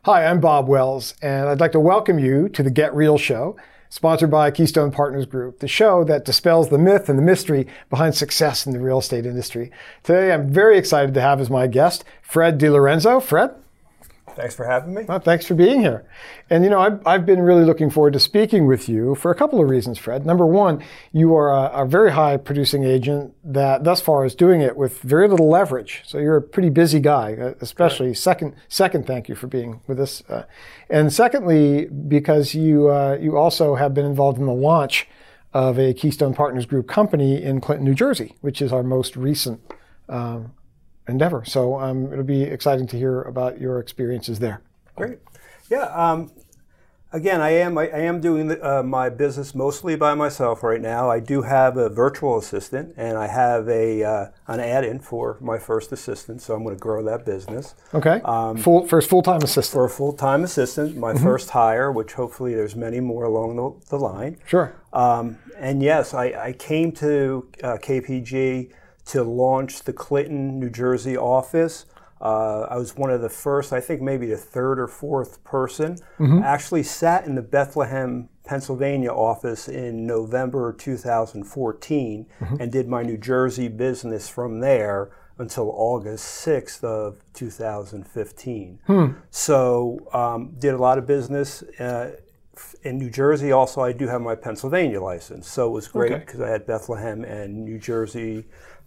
Hi, I'm Bob Wells, and I'd like to welcome you to the Get Real Show, sponsored by Keystone Partners Group, the show that dispels the myth and the mystery behind success in the real estate industry. Today, I'm very excited to have as my guest, Fred DiLorenzo. Fred? Thanks for having me. Well, thanks for being here. And I've been really looking forward to speaking with you for a couple of reasons, Fred. Number one, you are a very high producing agent that thus far is doing it with very little leverage. So you're a pretty busy guy, especially. Second, thank you for being with us. And secondly, because you also have been involved in the launch of a Keystone Partners Group company in Clinton, New Jersey, which is our most recent endeavor. So it'll be exciting to hear about your experiences there. Great. Yeah. Again, I am doing my business mostly by myself right now. I do have a virtual assistant, and I have an add-in for my first assistant. So I'm going to grow that business. Okay. First full-time assistant. For a full-time assistant, my first hire, which hopefully there's many more along the line. Sure. And yes, I came to KPG to launch the Clinton, New Jersey office. I was one of the first, I think maybe the third or fourth person. Actually sat in the Bethlehem, Pennsylvania office in November 2014 and did my New Jersey business from there until August 6th of 2015. So did a lot of business in New Jersey. Also, I do have my Pennsylvania license. So it was great because I had Bethlehem and New Jersey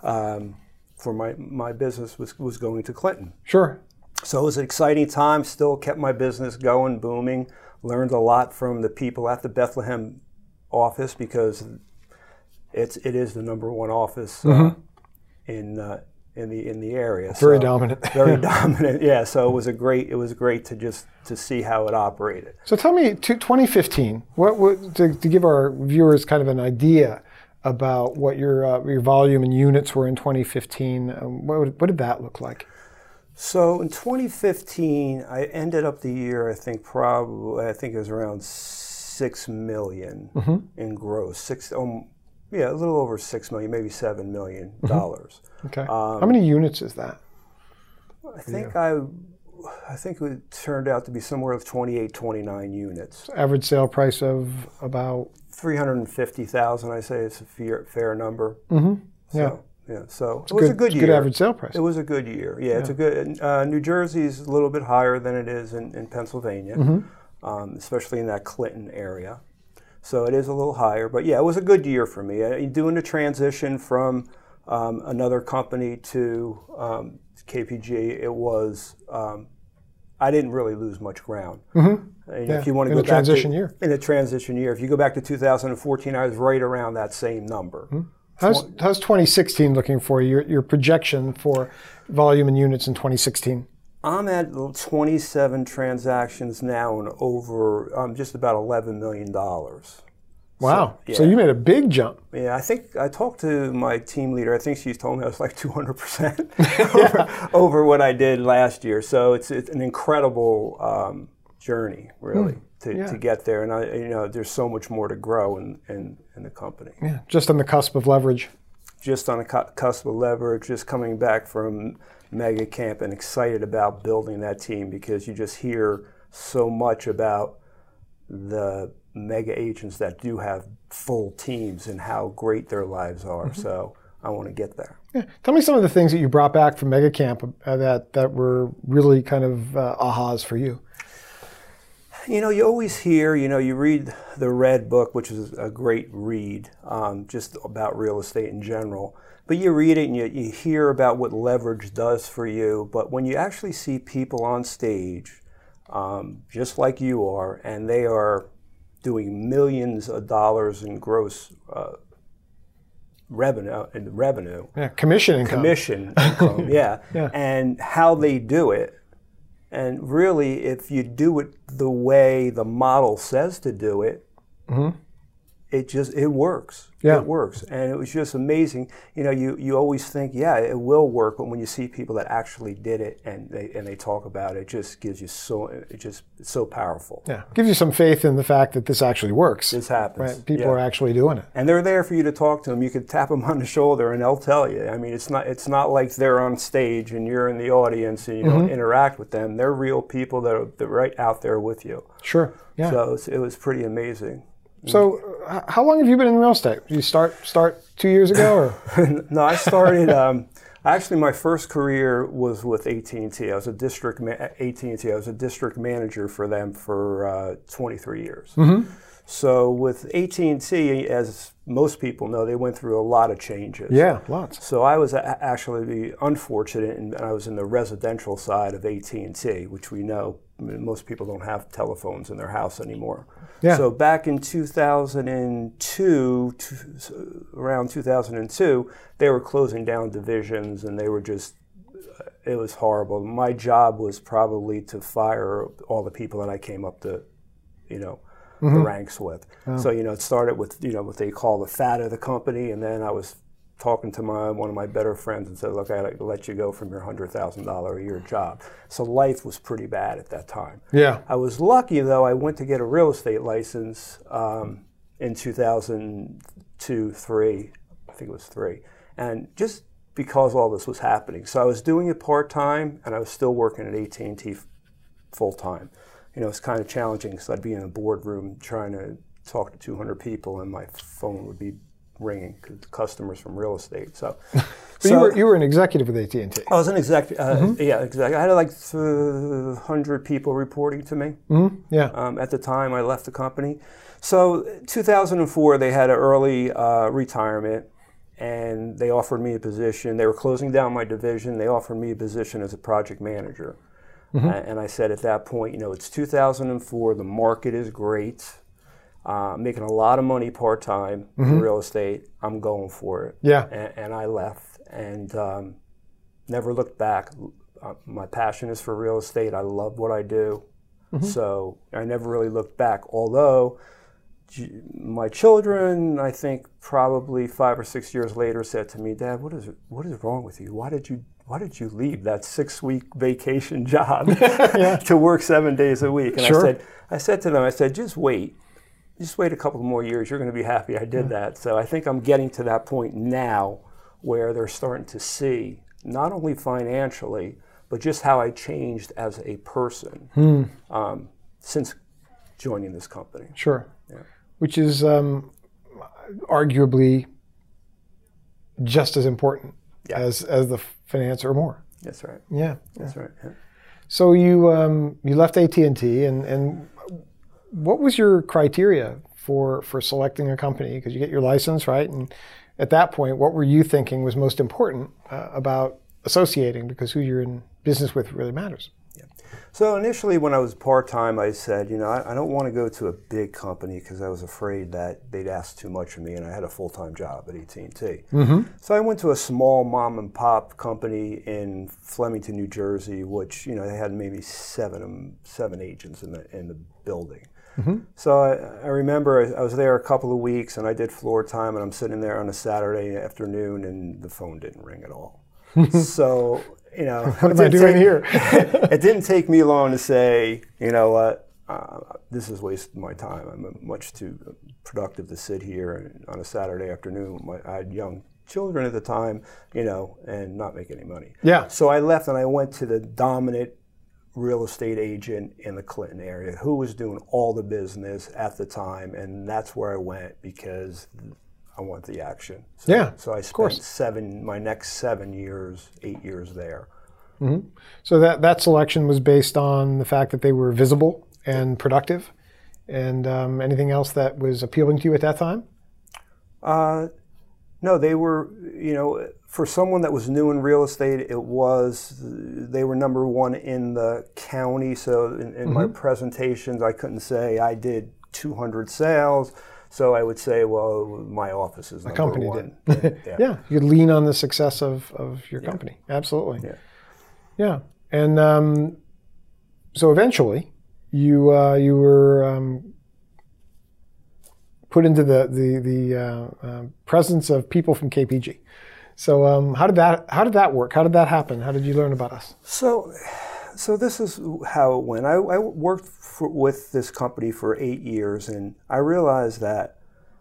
for my business was going to Clinton. Sure. So it was an exciting time, still kept my business going, booming, learned a lot from the people at the Bethlehem office because it is the number one office in the area. Very dominant. Very dominant, yeah. So it was great to see how it operated. So tell me, 2015, to give our viewers kind of an idea about what your volume and units were in 2015. What did that look like? So in 2015, I ended up the year, I think it was around 6 million in gross. A little over 6 million, maybe $7 million. Okay. How many units is that? I think it turned out to be somewhere with 28, 29 units. Average sale price of about $350,000. I say it's a fair number. So it was a good year. Good average sale price. It was a good year. Yeah, it's a good. New Jersey's a little bit higher than it is in Pennsylvania, especially in that Clinton area. So it is a little higher, but yeah, it was a good year for me. Doing the transition from another company to KPG, it was. I didn't really lose much ground. If you want to go back in a transition year, if you go back to 2014, I was right around that same number. How's 2016 looking for you? Your projection for volume and units in 2016? I'm at 27 transactions now and over just about $11 million. Wow. So you made a big jump. Yeah, I think I talked to my team leader. I think she's told me I was like 200% over what I did last year. So it's an incredible journey, really, to get there. And there's so much more to grow in the company. Yeah, just on the cusp of leverage. Just on the cusp of leverage, just coming back from Mega Camp and excited about building that team because you just hear so much about the mega agents that do have full teams and how great their lives are. So I want to get there. Yeah. Tell me some of the things that you brought back from Mega Camp that were really kind of ahas for you. You always hear, you read the Red Book, which is a great read, just about real estate in general. But you read it and you hear about what leverage does for you. But when you actually see people on stage, just like you are, and they are doing millions of dollars in gross revenue. Yeah, commission income, yeah. And how they do it. And really, if you do it the way the model says to do it, it works. Yeah. It works. And it was just amazing. You know, you always think, yeah, it will work, but when you see people that actually did it and they talk about it, it just gives you it's so powerful. Yeah. Gives you some faith in the fact that this actually works. This happens. Right? People are actually doing it. And they're there for you to talk to them. You could tap them on the shoulder and they'll tell you. I mean, it's not like they're on stage and you're in the audience and you don't interact with them. They're real people that are right out there with you. Sure. Yeah. So it was pretty amazing. So, how long have you been in real estate? Did you start 2 years ago, or? No, I started. Actually, my first career was with AT&T. I was a district AT&T. I was a district manager for them for 23 years. So with AT&T, as most people know, they went through a lot of changes. Yeah, lots. So I was actually unfortunate, and I was in the residential side of AT&T, which we know most people don't have telephones in their house anymore. Yeah. So back in 2002, around 2002, they were closing down divisions, and they were just, it was horrible. My job was probably to fire all the people that I came up to, the ranks with. Oh. So, it started with, what they call the fat of the company, and then I was talking to one of my better friends and said, look, I gotta let you go from your $100,000 a year job. So life was pretty bad at that time. Yeah. I was lucky, though. I went to get a real estate license in 2002, 3, I think it was 3, and just because all this was happening. So I was doing it part-time, and I was still working at AT&T full-time. It's kind of challenging because I'd be in a boardroom trying to talk to 200 people, and my phone would be ringing because customers from real estate. So you were an executive with AT&T. I was an executive. Yeah, exactly. I had like 100 people reporting to me. Yeah. At the time I left the company. So 2004, they had an early retirement, and they offered me a position. They were closing down my division. They offered me a position as a project manager. And I said at that point, it's 2004. The market is great. Making a lot of money part-time in real estate. I'm going for it. Yeah. And I left and never looked back. My passion is for real estate. I love what I do. So I never really looked back. Although my children, I think probably 5 or 6 years later, said to me, Dad, what is wrong with you? Why did you leave that 6-week vacation job to work 7 days a week? And Sure. I said to them, just wait. Just wait a couple more years. You're going to be happy I did that. So I think I'm getting to that point now where they're starting to see, not only financially, but just how I changed as a person since joining this company. Sure. Yeah. Which is arguably just as important as the finance or more. That's right. Yeah. That's right. Yeah. So you left AT&T, and what was your criteria for selecting a company? Because you get your license, right? And at that point, what were you thinking was most important about associating? Because who you're in business with really matters. Yeah. So initially, when I was part-time, I said, I don't want to go to a big company because I was afraid that they'd ask too much of me, and I had a full-time job at AT&T. So I went to a small mom-and-pop company in Flemington, New Jersey, which they had maybe seven agents in the building. So I remember I was there a couple of weeks, and I did floor time, and I'm sitting there on a Saturday afternoon, and the phone didn't ring at all. So, what am I doing here? It didn't take me long to say, what, this is wasting my time. I'm much too productive to sit here on a Saturday afternoon. I had young children at the time, and not make any money. Yeah. So I left, and I went to the dominant real estate agent in the Clinton area who was doing all the business at the time, and that's where I went because I want the action. So I spent my next 7 years, 8 years there. So that selection was based on the fact that they were visible and productive, and anything else that was appealing to you at that time? No, they were, for someone that was new in real estate, they were number one in the county. So in my presentations, I couldn't say I did 200 sales. So I would say, well, my office is number company one. did. Yeah, you could lean on the success of your company. Absolutely. Yeah. And so eventually, you were put into the presence of people from KPG. So how did that work? How did that happen? How did you learn about us? So this is how it went. I worked with this company for 8 years, and I realized that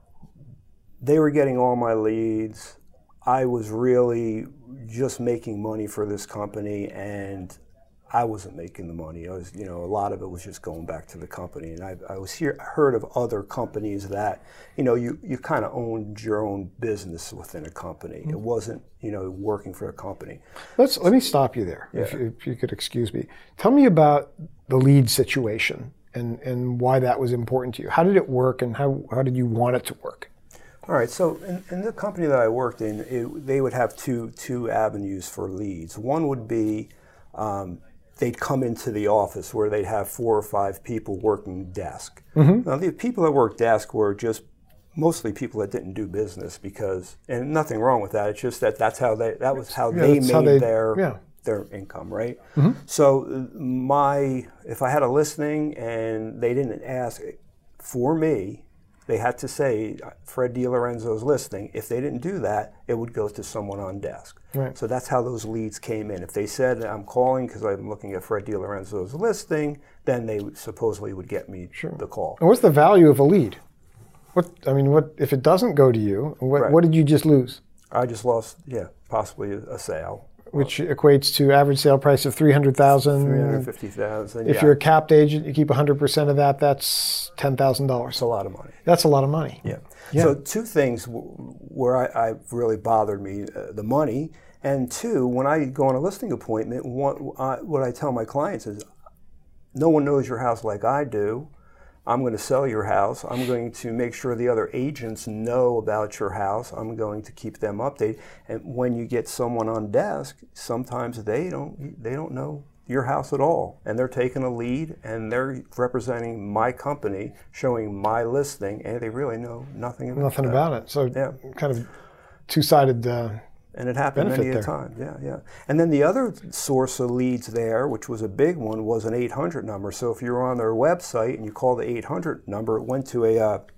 they were getting all my leads. I was really just making money for this company, and I wasn't making the money. I was, a lot of it was just going back to the company. And I heard of other companies that, you kind of owned your own business within a company. It wasn't, working for a company. Let me stop you there, if you could excuse me. Tell me about the lead situation and why that was important to you. How did it work, and how did you want it to work? All right, so in the company that I worked in, they would have two avenues for leads. One would be they'd come into the office where they'd have 4 or 5 people working desk. Mm-hmm. Now, the people that worked desk were just mostly people that didn't do business and nothing wrong with that. It's just that was how they made their income, right? Mm-hmm. So if I had a listing and they didn't ask for me, they had to say Fred DiLorenzo's listing. If they didn't do that, it would go to someone on desk. Right. So that's how those leads came in. If they said, I'm calling because I'm looking at Fred DiLorenzo's listing, then they supposedly would get me the call. And what's the value of a lead? What if it doesn't go to you? What did you just lose? I just lost, possibly a sale. Which equates to average sale price of $300,000. $350,000. If you're a capped agent, you keep 100% of that. That's $10,000. It's a lot of money. That's a lot of money. Yeah. So 2 things where I really bothered me: the money, and 2, when I go on a listing appointment, what I tell my clients is, no one knows your house like I do. I'm going to sell your house. I'm going to make sure the other agents know about your house. I'm going to keep them updated. And when you get someone on desk, sometimes they don't know your house at all, and they're taking a lead and they're representing my company, showing my listing, and they really know nothing about it. So kind of two-sided. And it happened many a time, yeah. And then the other source of leads there, which was a big one, was an 800 number. So if you were on their website and you called the 800 number, it went to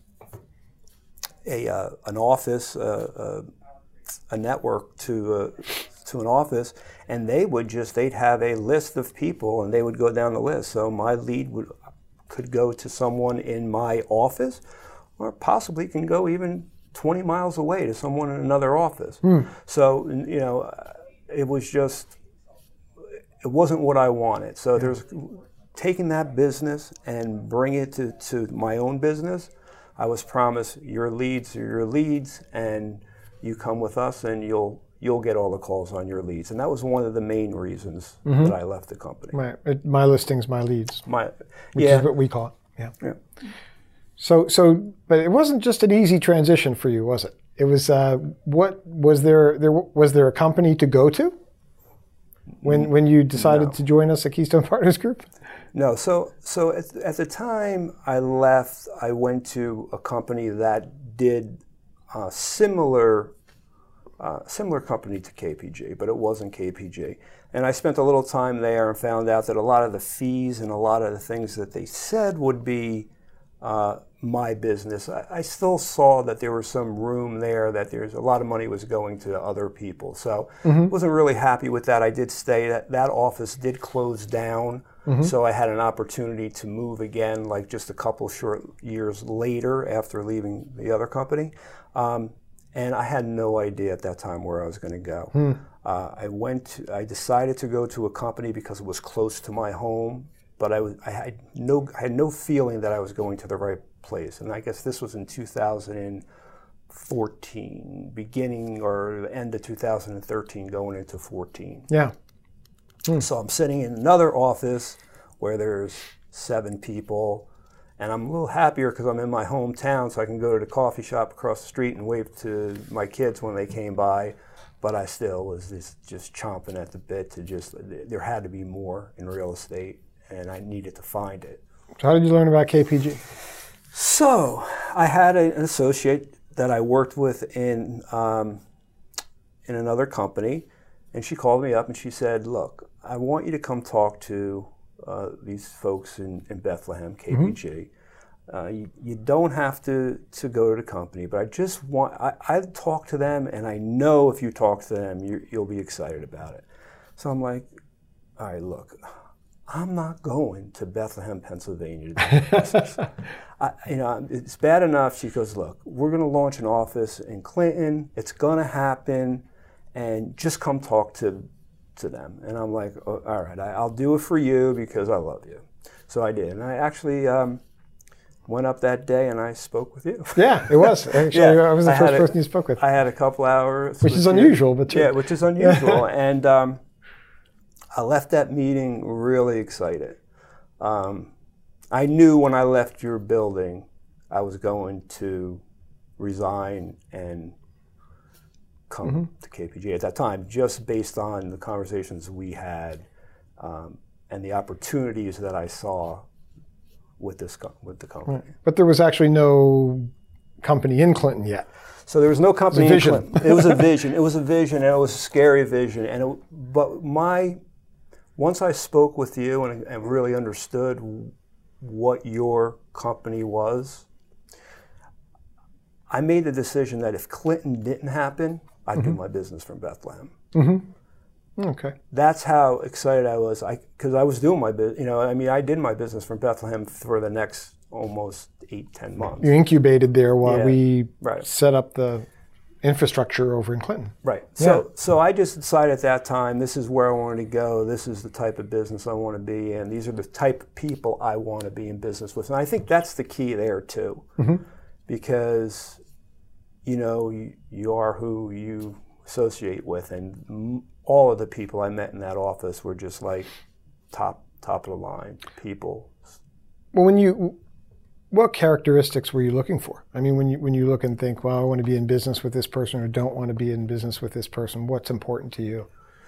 an office, a network to an office, and they'd have a list of people, and they would go down the list. So my lead could go to someone in my office, or possibly can go even 20 miles away to someone in another office. So, it wasn't what I wanted. So there's taking that business and bring it to my own business. I was promised your leads are your leads, and you come with us and you'll get all the calls on your leads. And that was one of the main reasons that I left the company. Right. My listings, my leads. Which is what we call it. Yeah. So, but it wasn't just an easy transition for you, was it? It was. Was there a company to go to when you decided to join us at Keystone Partners Group? No. So at the time I left, I went to a company that did similar company to KPG, but it wasn't KPG. And I spent a little time there and found out that a lot of the fees and a lot of the things that they said would be my business, I still saw that there was some room there, that there's a lot of money was going to other people. So wasn't really happy with that. I did stay. That office did close down, so I had an opportunity to move again, like just a couple short years later after leaving the other company. And I had no idea at that time where I was going to go. I decided to go to a company because it was close to my home, but I had no feeling that I was going to the right place. And I guess this was in 2014, beginning or end of 2013, going into 14. Yeah. So I'm sitting in another office where there's 7 people, and I'm a little happier because I'm in my hometown, so I can go to the coffee shop across the street and wave to my kids when they came by. But I still was just chomping at the bit there had to be more in real estate, and I needed to find it. So how did you learn about KPG? So I had an associate that I worked with in another company, and she called me up and she said, "Look, I want you to come talk to these folks in Bethlehem, KPG. You don't have to go to the company, but I just want, I talk to them, and I know if you talk to them, you'll be excited about it. So I'm like, all right, look, I'm not going to Bethlehem, Pennsylvania to do business. It's bad enough. She goes, look, we're going to launch an office in Clinton. It's going to happen, and just come talk to them. And I'm like, oh, all right, I'll do it for you because I love you. So I did, and I actually went up that day and I spoke with you. Yeah, it was. Actually, yeah, I was the first person you spoke with. I had a couple hours. Which is unusual, but yeah, which is unusual. And I left that meeting really excited. I knew when I left your building, I was going to resign and come to KPG at that time, just based on the conversations we had and the opportunities that I saw with the company. Right. But there was actually no company in Clinton yet. So there was no company in Clinton. It was a vision. It was a vision, and it was a scary vision. Once I spoke with you and really understood what your company was, I made the decision that if Clinton didn't happen, I'd do my business from Bethlehem. Okay. That's how excited I was, because I was doing my business. I did my business from Bethlehem for the next almost 8-10 months. You incubated there while we set up the infrastructure over in Clinton. Right. Yeah. So I just decided at that time, this is where I wanted to go. This is the type of business I want to be in. These are the type of people I want to be in business with. And I think that's the key there too, because you are who you associate with, and all of the people I met in that office were just like top of the line people. Well, what characteristics were you looking for? I mean, when you look and think, well, I want to be in business with this person or don't want to be in business with this person, what's important to you?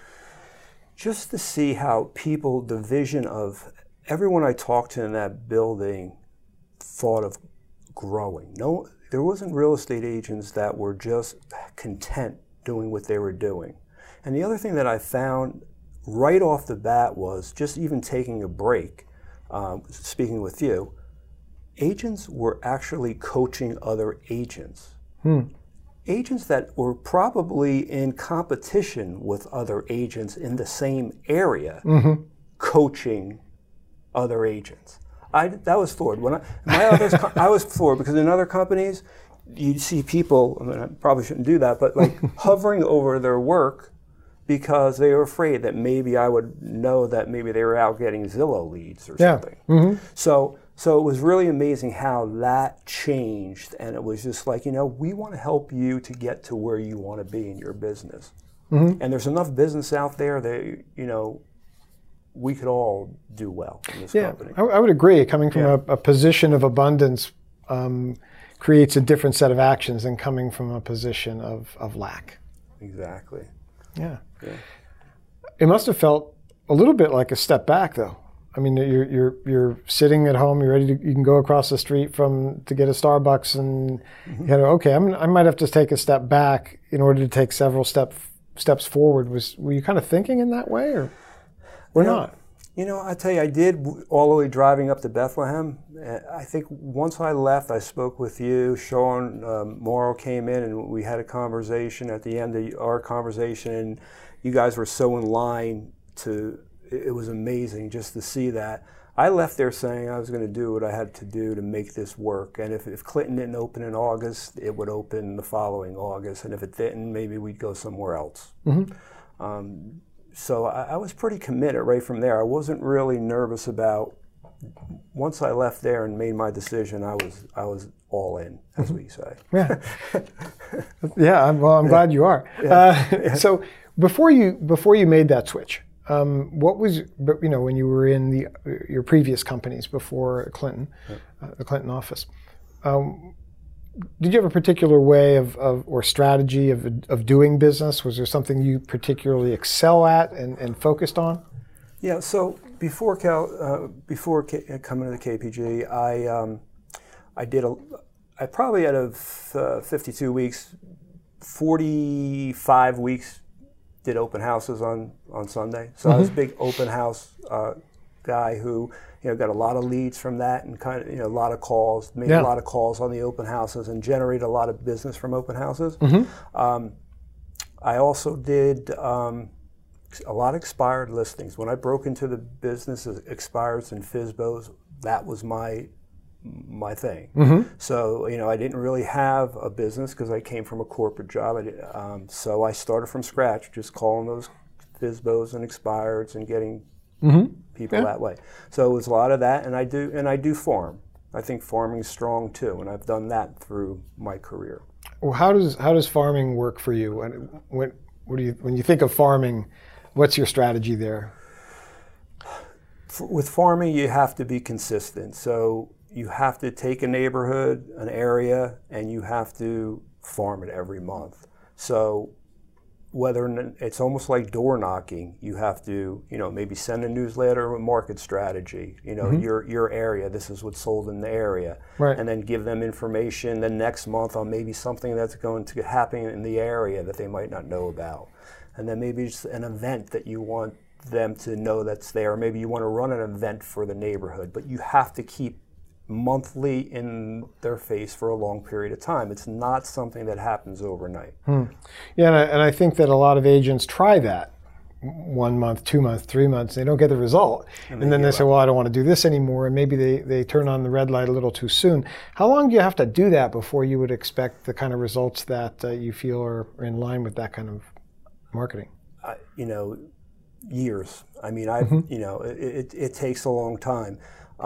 Just to see how people, the vision of everyone I talked to in that building thought of growing. No, there wasn't real estate agents that were just content doing what they were doing. And the other thing that I found right off the bat was just even taking a break, speaking with you, agents were actually coaching other agents. Agents that were probably in competition with other agents in the same area, coaching other agents. That was floored. I was floored because in other companies, you see people, I probably shouldn't do that, but like hovering over their work because they were afraid that maybe I would know that maybe they were out getting Zillow leads or something. So it was really amazing how that changed, and it was just like, we want to help you to get to where you want to be in your business. And there's enough business out there that, we could all do well in this company. I would agree. Coming from a position of abundance creates a different set of actions than coming from a position of lack. Exactly. Yeah. It must have felt a little bit like a step back, though. I mean, you're sitting at home. You can go across the street to get a Starbucks, and okay, I might have to take a step back in order to take several steps forward. Were you kind of thinking in that way, or not? I tell you, I did all the way driving up to Bethlehem. I think once I left, I spoke with you. Sean Morrow came in, and we had a conversation. At the end of our conversation, and you guys were so in line it was amazing just to see that. I left there saying I was going to do what I had to do to make this work. And if Clinton didn't open in August, it would open the following August. And if it didn't, maybe we'd go somewhere else. So I was pretty committed right from there. I wasn't really nervous about, once I left there and made my decision, I was all in, as we say. I'm glad you are. So before you made that switch, what was, when you were in your previous companies before Clinton, the Clinton office, did you have a particular way or strategy of doing business? Was there something you particularly excel at and focused on? Yeah. So before coming to the KPG, I probably out of 52 weeks, 45 weeks did open houses on Sunday. So I was a big open house guy who got a lot of leads from that and kind of a lot of calls, made a lot of calls on the open houses and generated a lot of business from open houses. I also did a lot of expired listings. When I broke into the business, expires and FSBOs, that was my thing. So I didn't really have a business because I came from a corporate job. So I started from scratch, just calling those FSBOs and expireds and getting people that way. So it was a lot of that, and I do farm. I think farming is strong too, and I've done that through my career. Well, how does farming work for you? When you think of farming, what's your strategy there? With farming, you have to be consistent. So you have to take a neighborhood, an area, and you have to farm it every month. So it's almost like door knocking. You have to, maybe send a newsletter with market strategy. Your area. This is what's sold in the area, right. And then give them information the next month on maybe something that's going to happen in the area that they might not know about, and then maybe just an event that you want them to know that's there. Or maybe you want to run an event for the neighborhood, but you have to keep monthly in their face for a long period of time. It's not something that happens overnight. Yeah, and I think that a lot of agents try that 1 month, 2 months, 3 months. They don't get the result. And then they say, well, I don't want to do this anymore. And maybe they turn on the red light a little too soon. How long do you have to do that before you would expect the kind of results that you feel are in line with that kind of marketing? Years. I mean, it takes a long time.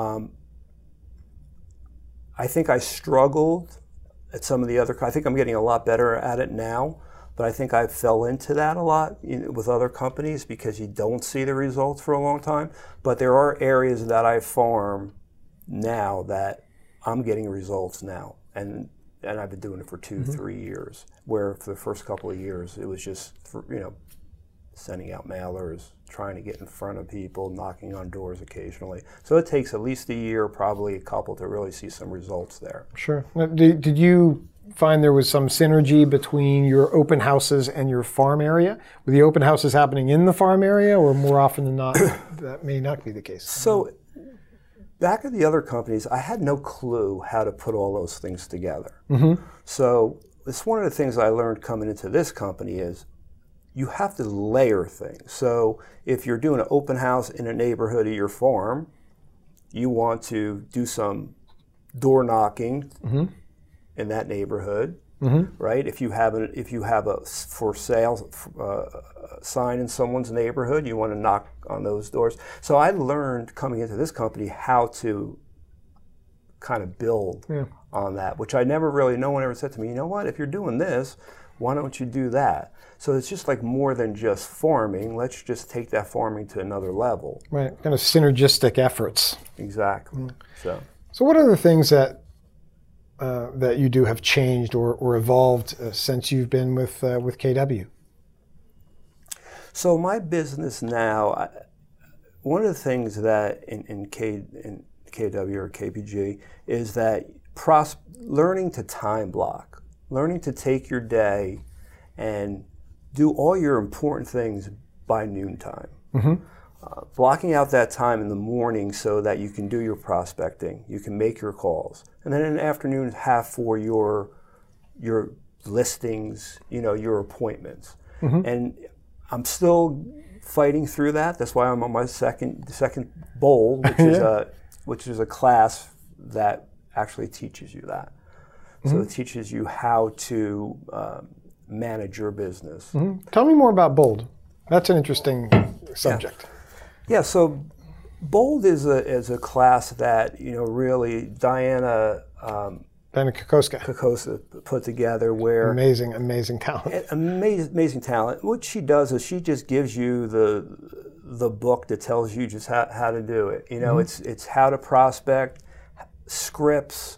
I think I struggled at some of the other. I think I'm getting a lot better at it now, but I think I fell into that a lot with other companies because you don't see the results for a long time. But there are areas that I farm now that I'm getting results now, and I've been doing it for 2-3 years. Where for the first couple of years it was just sending out mailers, trying to get in front of people, knocking on doors occasionally. So it takes at least a year, probably a couple, to really see some results there. Sure. Now, did you find there was some synergy between your open houses and your farm area? Were the open houses happening in the farm area, or more often than not, that may not be the case? So back at the other companies, I had no clue how to put all those things together. So it's one of the things I learned coming into this company is you have to layer things. So if you're doing an open house in a neighborhood of your farm, you want to do some door knocking in that neighborhood, right? If you have a for sale sign in someone's neighborhood, you want to knock on those doors. So I learned coming into this company how to kind of build on that, which no one ever said to me, you know what, if you're doing this, why don't you do that? So it's just like more than just farming. Let's just take that farming to another level. Right, kind of synergistic efforts. Exactly. So what are the things that you do have changed or evolved since you've been with KW? So my business now, one of the things that in KW or KPG is that learning to time block, learning to take your day and do all your important things by noontime. Blocking out that time in the morning so that you can do your prospecting, you can make your calls, and then in the afternoon have for your listings, your appointments. And I'm still fighting through that. That's why I'm on my second bowl, which is a class that actually teaches you that. So it teaches you how to manage your business. Tell me more about BOLD. That's an interesting subject. Yeah, so BOLD is a class that really Diana Kokoska put together, where amazing talent. Amazing talent. What she does is she just gives you the book that tells you just how to do it. It's how to prospect, scripts,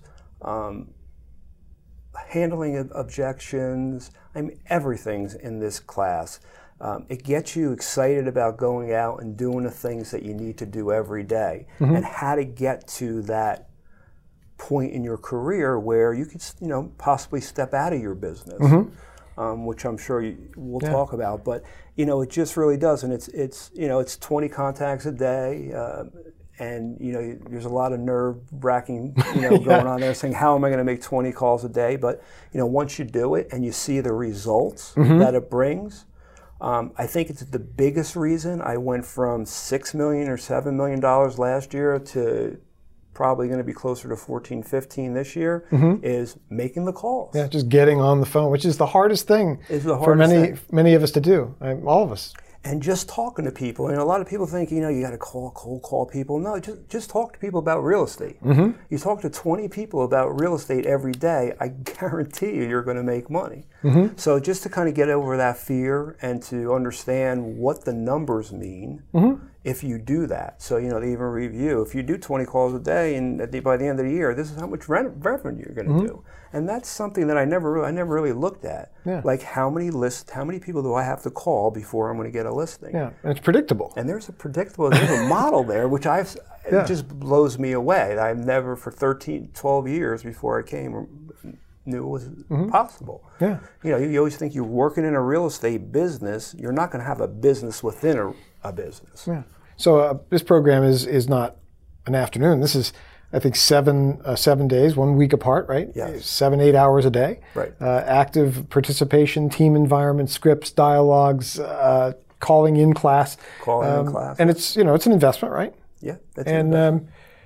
handling objections. Everything's in this class. It gets you excited about going out and doing the things that you need to do every day, and how to get to that point in your career where you could, possibly step out of your business. which I'm sure we'll talk about. But it just really does, and it's 20 contacts a day. And there's a lot of nerve-wracking, going on there, saying, "How am I going to make 20 calls a day?" But once you do it and you see the results that it brings, I think it's the biggest reason I went from $6 million or $7 million last year to probably going to be closer to 14, 15 this year, is making the calls. Yeah, just getting on the phone, which is the hardest thing for many of us to do, all of us. And just talking to people. And a lot of people think, you got to cold call people. No, just talk to people about real estate. You talk to 20 people about real estate every day, I guarantee you're going to make money. So just to kind of get over that fear and to understand what the numbers mean if you do that. So, they even review. If you do 20 calls a day and by the end of the year, this is how much revenue you're going to do. And that's something that I never really looked at. Yeah. Like how many people do I have to call before I'm going to get a listing? Yeah, and it's predictable. And there's a model there, which it just blows me away. I've never, for 12 years before I came, knew it was possible. Yeah. You always think you're working in a real estate business. You're not going to have a business within a business. Yeah. So this program is not an afternoon. This is, I think, 7 days, 1 week apart, right? Yes. 7-8 hours a day. Right. Active participation, team environment, scripts, dialogues, calling in class. And it's it's an investment, right? Yeah. And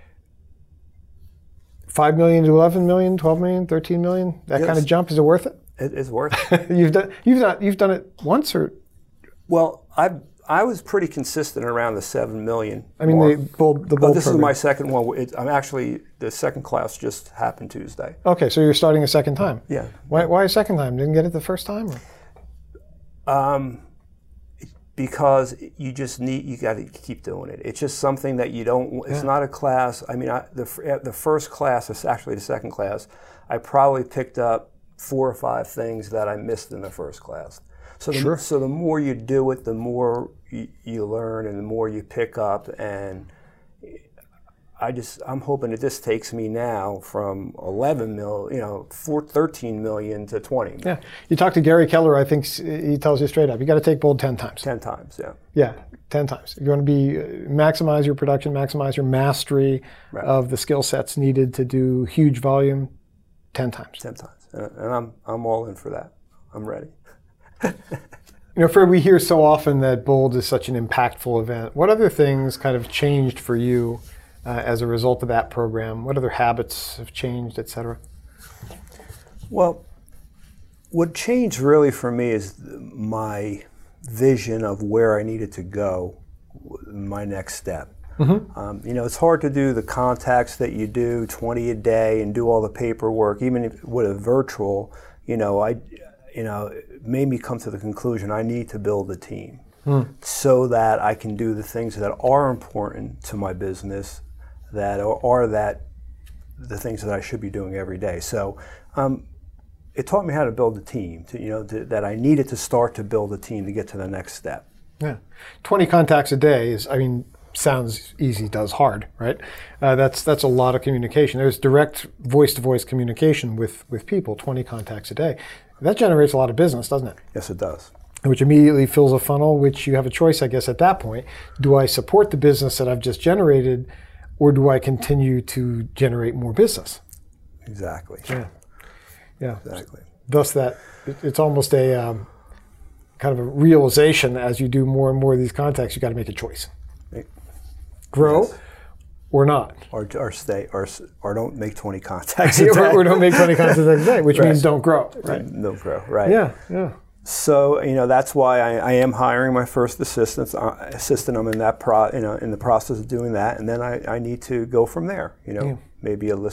5 million to 11 million, 12 million, 13 million. That kind of jump, is it worth it? It's worth it. You've done it once, or? Well, I was pretty consistent around the 7 million. I mean, the Bold this program. is my second one. I'm actually, the second class just happened Tuesday. Okay, so you're starting a second time. Yeah. Why a second time? Didn't get it the first time? Or? Because you got to keep doing it. It's just something that you don't. It's not a class. I mean, the first class, is actually the second class, I probably picked up 4 or 5 things that I missed in the first class. So the more you do it, the more you learn and the more you pick up. And I'm hoping that this takes me now from 13 million to 20 million. Yeah. You talk to Gary Keller, I think he tells you straight up, you got to take Bold 10 times. 10 times, yeah. Yeah, 10 times. If you want to maximize your production, maximize your mastery of the skill sets needed to do huge volume, 10 times. 10 times. And I'm all in for that. I'm ready. Fred, we hear so often that Bold is such an impactful event. What other things kind of changed for you as a result of that program? What other habits have changed, et cetera? Well, what changed really for me is my vision of where I needed to go, my next step. It's hard to do the contacts that you do, 20 a day, and do all the paperwork, even with a virtual. It made me come to the conclusion I need to build a team so that I can do the things that are important to my business, that are the things that I should be doing every day. So it taught me how to build a team, that I needed to start to build a team to get to the next step. Yeah. 20 contacts a day sounds easy, does hard, right? That's a lot of communication. There's direct voice-to-voice communication with people, 20 contacts a day. That generates a lot of business, doesn't it? Yes, it does. Which immediately fills a funnel, which you have a choice, I guess, at that point. Do I support the business that I've just generated, or do I continue to generate more business? Exactly. Yeah. Exactly. Thus, it's almost a kind of a realization as you do more and more of these contacts, you got to make a choice. Grow or not. Or stay, or don't make 20 contacts a day. Or don't make 20 contacts a day, which means don't grow. Right. Don't grow, right. Yeah. So, that's why I am hiring my first assistant. I'm in that in the process of doing that, and then I need to go from there. Maybe a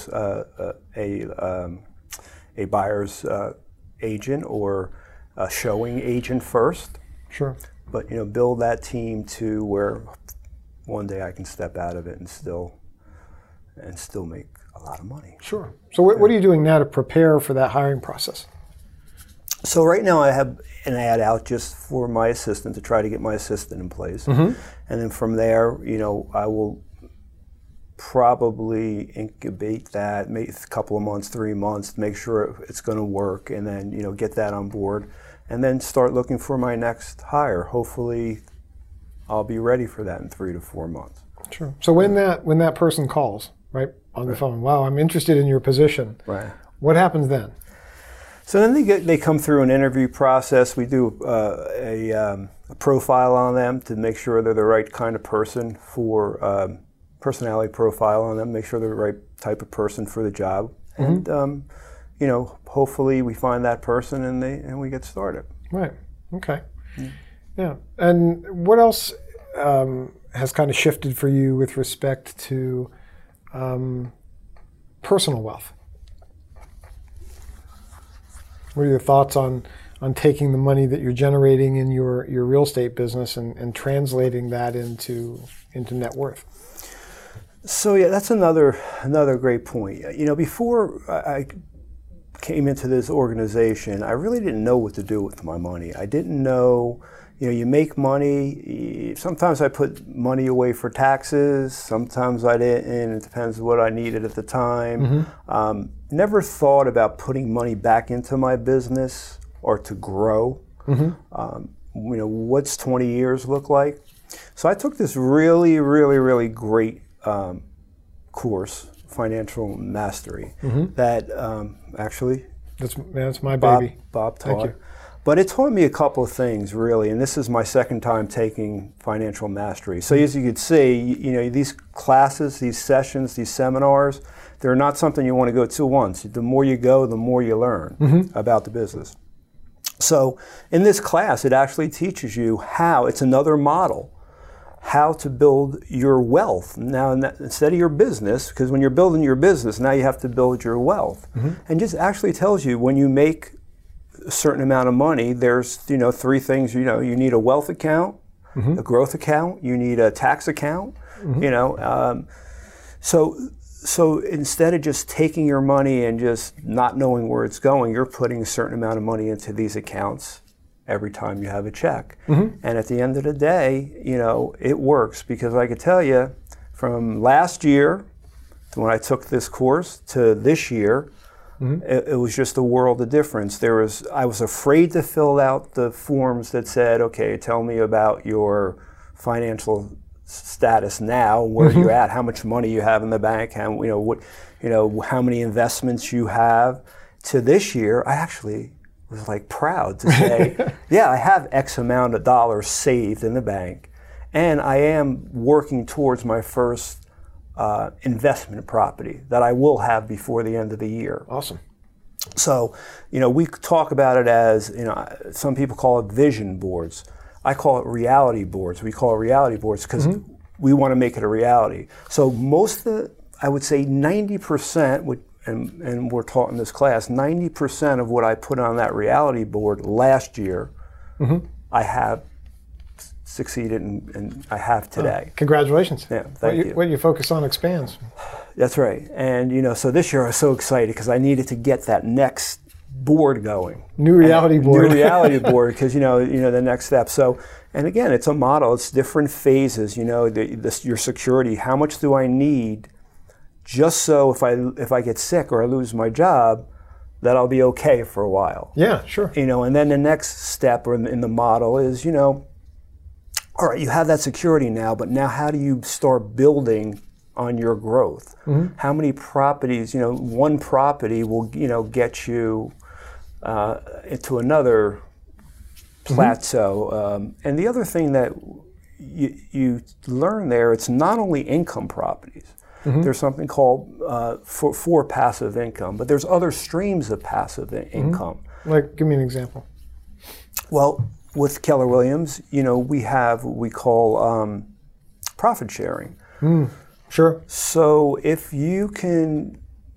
buyer's agent or a showing agent first. Sure. But build that team to where one day I can step out of it and still make a lot of money. Sure. So what are you doing now to prepare for that hiring process? So right now I have an ad out just for my assistant, to try to get my assistant in place. And then from there, I will probably incubate that, maybe a couple of months, 3 months, make sure it's going to work, and then get that on board, and then start looking for my next hire. Hopefully, I'll be ready for that in 3 to 4 months. Sure. So when that person calls, right, on the phone, wow, I'm interested in your position. Right. What happens then? So then they come through an interview process. We do a profile on them to make sure they're the right kind of person for personality profile on them, make sure they're the right type of person for the job. And, hopefully we find that person and we get started. Right. Okay. Yeah. And what else has kind of shifted for you with respect to personal wealth? What are your thoughts on taking the money that you're generating in your real estate business and translating that into net worth? So yeah, that's another great point. Before I came into this organization, I really didn't know what to do with my money. I didn't know, you make money. Sometimes I put money away for taxes. Sometimes I didn't. It depends what I needed at the time. Mm-hmm. Never thought about putting money back into my business or to grow. Mm-hmm. What's 20 years look like? So I took this really, really, really great course, Financial Mastery, mm-hmm. that actually that's my baby. Bob taught. Thank you. But it taught me a couple of things, really, and this is my second time taking Financial Mastery. So as you could see, these classes, these sessions, these seminars, they're not something you want to go to once. The more you go, the more you learn mm-hmm. about the business. So in this class, it actually teaches you how, it's another model, how to build your wealth. Now, instead of your business, because when you're building your business, now you have to build your wealth. Mm-hmm. And just actually tells you when you make a certain amount of money, there's, 3 things, you need a wealth account, mm-hmm. a growth account, you need a tax account, mm-hmm. So instead of just taking your money and just not knowing where it's going, you're putting a certain amount of money into these accounts every time you have a check. Mm-hmm. And at the end of the day, it works, because I could tell you from last year when I took this course to this year, mm-hmm. it was just a world of difference. I was afraid to fill out the forms that said, okay, tell me about your financial status now, where mm-hmm. you're at, how much money you have in the bank, how many investments you have. To this year, I actually was proud to say, yeah, I have X amount of dollars saved in the bank, and I am working towards my first investment property that I will have before the end of the year. Awesome. So, we talk about it as, some people call it vision boards. I call it reality boards. We call it reality boards because mm-hmm. we want to make it a reality. So I would say 90%, and we're taught in this class, 90% of what I put on that reality board last year, mm-hmm. I have succeeded and I have today. Oh, congratulations. Yeah, thank you. What you focus on expands. That's right. And, so this year I was so excited because I needed to get that next board going. New reality board. New reality board, because, the next step. So, and again, it's a model. It's different phases, your security. How much do I need just so if I get sick or I lose my job, that I'll be okay for a while? Yeah, sure. And then the next step in the model is, all right, you have that security now, but now how do you start building on your growth? Mm-hmm. How many properties, one property will, get you into another plateau. Mm-hmm. And the other thing that you learn there, it's not only income properties. Mm-hmm. There's something called for passive income, but there's other streams of passive income. Mm-hmm. Give me an example. Well, with Keller Williams, we have what we call profit sharing. Sure. So if you can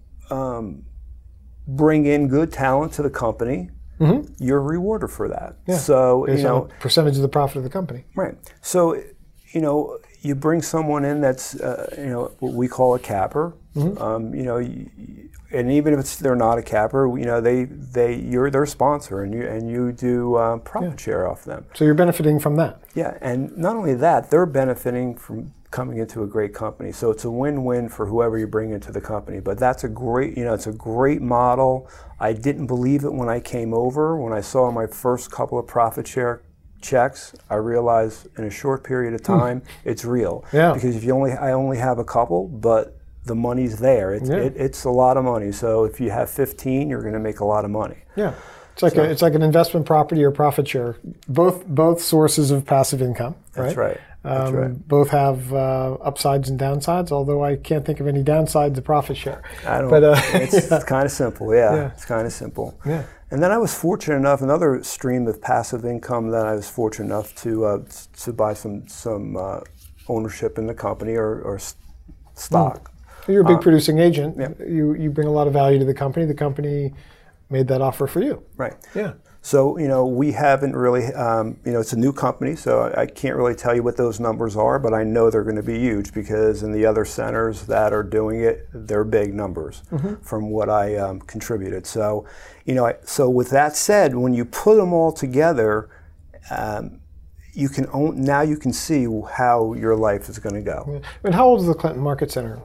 bring in good talent to the company, mm-hmm. you're rewarded for that. Yeah. So based on a percentage of the profit of the company. Right. So you bring someone in that's what we call a capper. Mm-hmm. And even if they're not a capper, you're their sponsor, and you do profit share off them. So you're benefiting from that. Yeah, and not only that, they're benefiting from coming into a great company. So it's a win-win for whoever you bring into the company. But that's a great, it's a great model. I didn't believe it when I came over. When I saw my first couple of profit share checks, I realized in a short period of time it's real. Yeah. Because I only have a couple, but the money's there. It's a lot of money. So if you have 15, you're going to make a lot of money. Yeah. It's like an investment property or profit share. Both sources of passive income. Right? That's right. That's right. Both have upsides and downsides, although I can't think of any downsides to profit share. I don't. But it's kind of simple. Yeah. It's kind of simple. Yeah. And then I was fortunate enough, another stream of passive income that I was fortunate enough to buy some ownership in the company or stock. You're a big producing agent. Yeah. You bring a lot of value to the company. The company made that offer for you. Right. Yeah. So, we haven't really, it's a new company, so I can't really tell you what those numbers are, but I know they're going to be huge because in the other centers that are doing it, they're big numbers from what I contributed. So, so with that said, when you put them all together, you can see how your life is going to go. Yeah. And how old is the Clinton Market Center?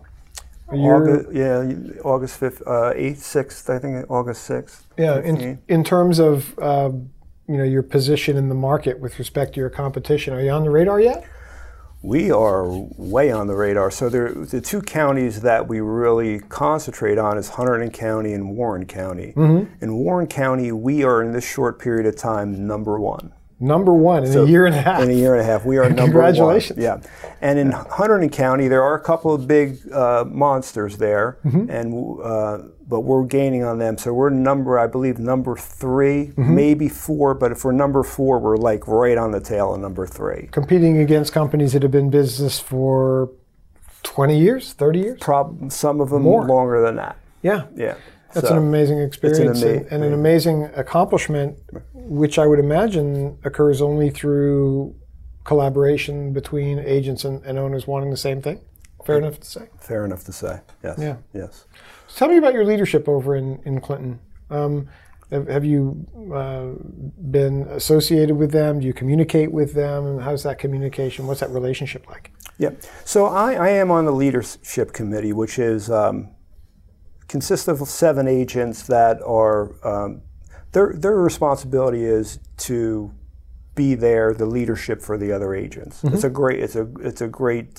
August 5th, 8th, 6th, I think August 6th. Yeah, in terms of your position in the market with respect to your competition, are you on the radar yet? We are way on the radar. So the two counties that we really concentrate on is Hunterdon County and Warren County. In Warren County, we are in this short period of time number one. Number one in a year and a half. In a year and a half, we are number Congratulations. one. Yeah, and in Hunterdon County, there are a couple of big monsters there, but we're gaining on them. So we're I believe number 3, maybe 4. But if we're number 4, we're like right on the tail of number 3. Competing against companies that have been in business for 20 years, 30 years. Some of them more longer than that. Yeah. Yeah. That's an amazing experience and an amazing accomplishment, which I would imagine occurs only through collaboration between agents and owners wanting the same thing. Fair enough to say? Fair enough to say, yes. Yeah. Yes. So tell me about your leadership over in Clinton. Have you been associated with them? Do you communicate with them? How's that communication? What's that relationship like? Yeah. So I am on the leadership committee, which is consists of 7 agents that are their responsibility is to be there, the leadership for the other agents. It's a great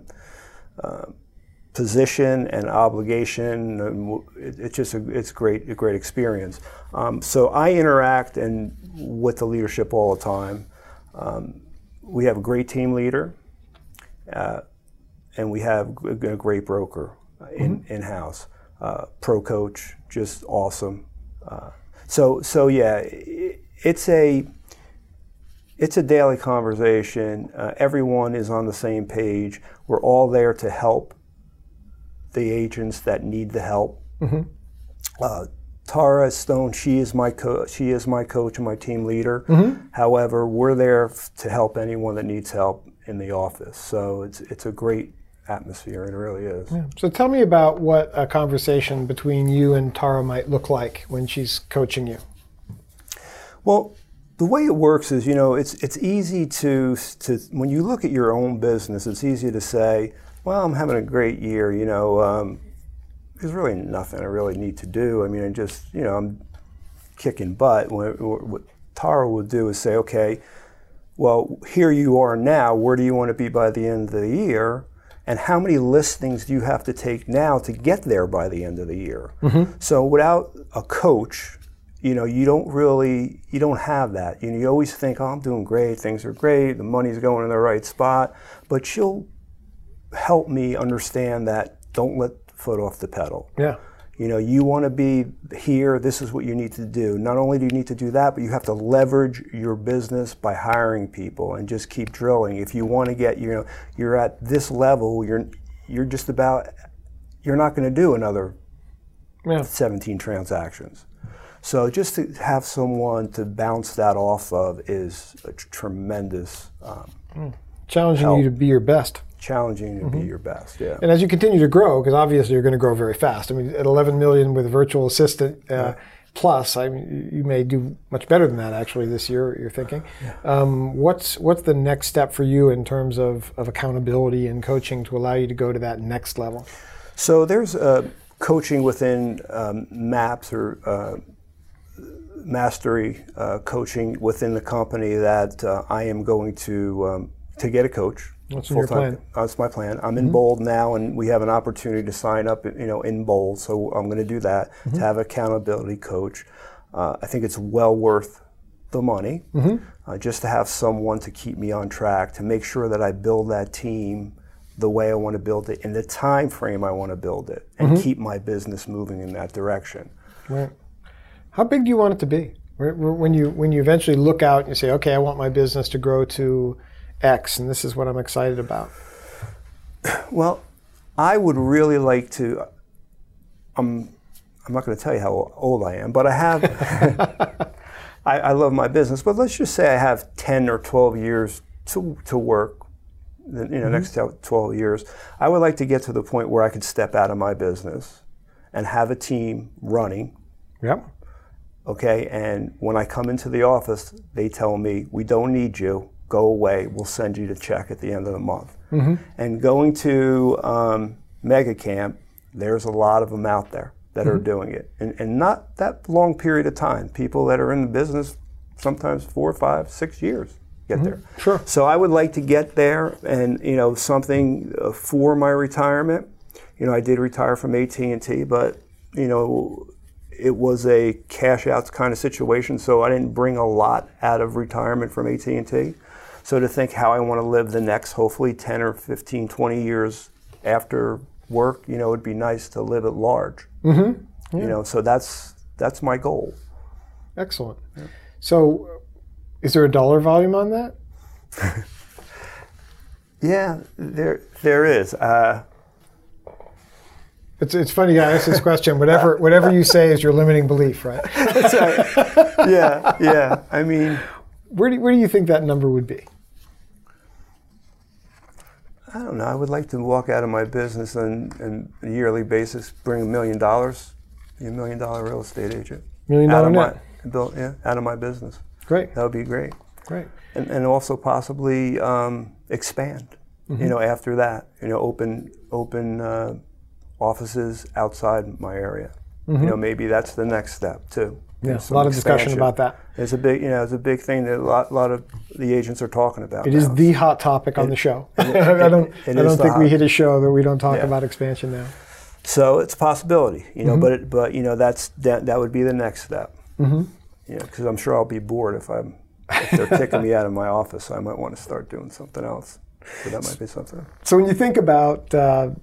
position and obligation. And it's a great experience. So I interact with the leadership all the time. We have a great team leader, and we have a great broker in-house. Pro coach, just awesome. So yeah, it's a daily conversation. Everyone is on the same page. We're all there to help the agents that need the help. Tara Stone, she is my coach and my team leader. However, we're there to help anyone that needs help in the office. So it's a great atmosphere. It really is. Yeah. So tell me about what a conversation between you and Tara might look like when she's coaching you. Well, the way it works is, it's easy to when you look at your own business, it's easy to say, well, I'm having a great year, there's really nothing I really need to do. I mean, I'm kicking butt. What Tara would do is say, okay, well, here you are now. Where do you want to be by the end of the year? And how many listings do you have to take now to get there by the end of the year? So without a coach, you don't have that. You always think, oh, I'm doing great, things are great, the money's going in the right spot. But she'll help me understand that don't let the foot off the pedal. Yeah. You want to be here, this is what you need to do. Not only do you need to do that, but you have to leverage your business by hiring people and just keep drilling. If you want to get, you're at this level, you're not going to do another 17 transactions. So just to have someone to bounce that off of is a tremendous challenging help. You to be your best. Challenging to be your best, yeah. And as you continue to grow, because obviously you're going to grow very fast. I mean, at 11 million with a virtual assistant, plus. I mean, you may do much better than that actually this year, you're thinking. Yeah. What's the next step for you in terms of accountability and coaching to allow you to go to that next level? So there's coaching within MAPS or mastery coaching within the company that I am going to get a coach. What's in your plan? That's my plan. I'm in Bold now, and we have an opportunity to sign up, in Bold. So I'm going to do that to have an accountability coach. I think it's well worth the money, just to have someone to keep me on track, to make sure that I build that team the way I want to build it, in the time frame I want to build it, and keep my business moving in that direction. Right. How big do you want it to be? When you eventually look out and you say, okay, I want my business to grow to X, and this is what I'm excited about. Well, I would really like to. I'm not going to tell you how old I am, but I have. I love my business, but let's just say I have 10 or 12 years to work. Next 12 years, I would like to get to the point where I could step out of my business and have a team running. Yep. Okay, and when I come into the office, they tell me, we don't need you, go away, we'll send you the check at the end of the month. And going to Mega Camp, there's a lot of them out there that are doing it. And not that long period of time. People that are in the business, sometimes 4, 5, 6 years get there. Sure. So I would like to get there and, something for my retirement. I did retire from AT&T, but, it was a cash out kind of situation, so I didn't bring a lot out of retirement from AT&T. So to think how I want to live the next, hopefully 10 or 15, 20 years after work, it'd be nice to live at large. Yeah. So that's my goal. Excellent. Yeah. So is there a dollar volume on that? Yeah, there is. It's funny I ask this question. Whatever you say is your limiting belief, right? That's right. Yeah. I mean, where do you think that number would be? I don't know. I would like to walk out of my business on a yearly basis, bring $1 million, be $1 million real estate agent. $1 million net. Out of my business. Great. That would be great. Great. And also possibly expand. After that, open offices outside my area. Maybe that's the next step too. Yeah, a lot of discussion about that. It's a big thing that a lot of the agents are talking about. It is the hot topic on the show. I don't think we hit a show that we don't talk about expansion now. So it's a possibility, but that would be the next step. Because I'm sure I'll be bored if they're kicking me out of my office. So I might want to start doing something else. So that might be something. So when you think about, $1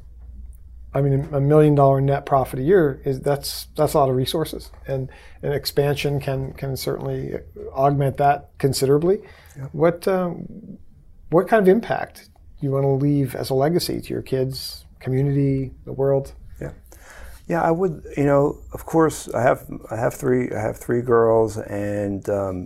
million net profit a year that's a lot of resources, and expansion can certainly augment that considerably. Yep. What kind of impact do you want to leave as a legacy to your kids, community, the world? Yeah, I would. Of course, I have three girls, and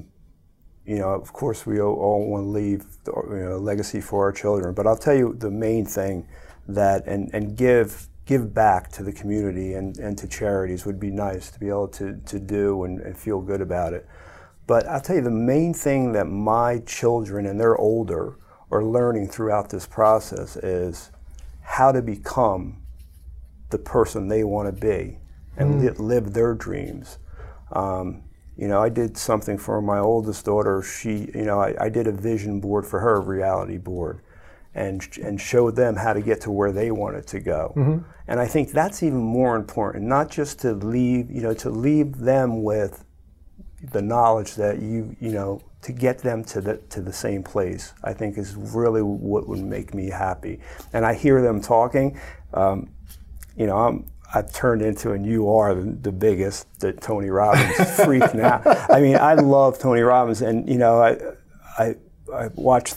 of course, we all want to leave a legacy for our children. But I'll tell you the main thing that and give back to the community and to charities would be nice to be able to do and feel good about it. But I'll tell you the main thing that my children, and they're older, are learning throughout this process is how to become the person they want to be and live their dreams. I did something for my oldest daughter. I did a vision board for her, a reality board, and showed them how to get to where they wanted to go. And I think that's even more important, not just to leave them with the knowledge that to get them to the same place, I think is really what would make me happy. And I hear them talking. I've turned into, and you are the biggest, the Tony Robbins freak now. I mean, I love Tony Robbins, and I watched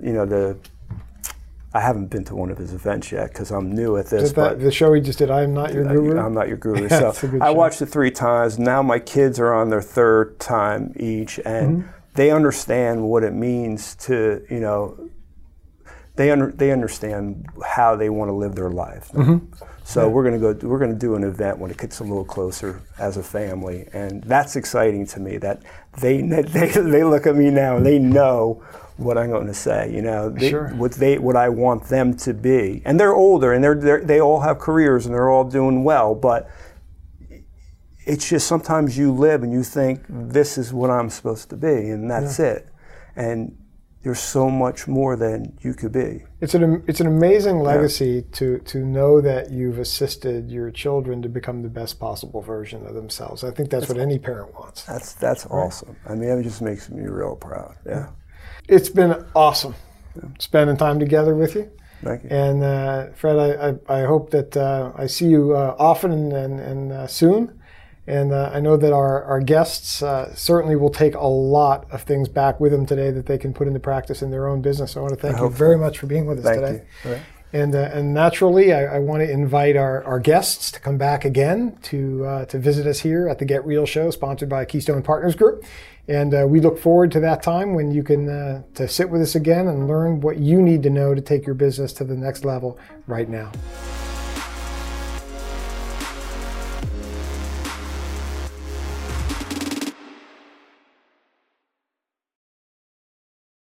I haven't been to one of his events yet because I'm new at this. But the show he just did, I'm Not Your Guru? I'm Not Your Guru. So I watched it 3 times. Now my kids are on their 3rd time each, and they understand what it means to, they understand how they want to live their life. So we're going to do an event when it gets a little closer as a family, and that's exciting to me. That they look at me now and they know what I'm going to say. You know, what I want them to be. And they're older, and they all have careers, and they're all doing well. But it's just sometimes you live and you think this is what I'm supposed to be, and that's it. And there's so much more than you could be. It's an amazing legacy to know that you've assisted your children to become the best possible version of themselves. I think that's what any parent wants. That's awesome. I mean, it just makes me real proud. Yeah. It's been awesome spending time together with you. Thank you. And Fred, I hope that I see you often and soon. And I know that our guests certainly will take a lot of things back with them today that they can put into practice in their own business. So I want to thank you very much for being with us today. Thank you. And naturally, I want to invite our guests to come back again to visit us here at the Get Real Show, sponsored by Keystone Partners Group. And we look forward to that time when you can to sit with us again and learn what you need to know to take your business to the next level right now.